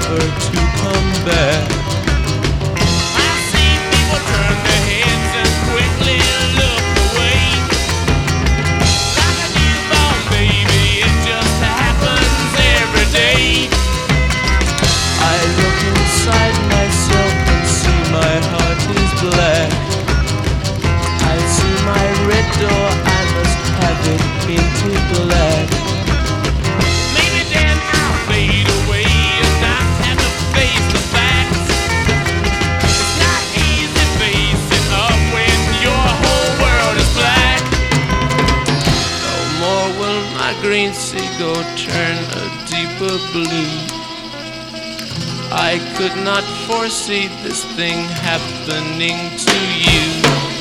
never to come back. I see people turn their heads and quickly look away. Like a newborn baby, it just happens every day. I look inside myself and see my heart is black. I see my red door, I must have it painted black. Maybe then I'll fade away and not have to face the facts. It's not easy facing up when your whole world is black. No more will my green seagull turn a deeper blue. I could not foresee this thing happening to you.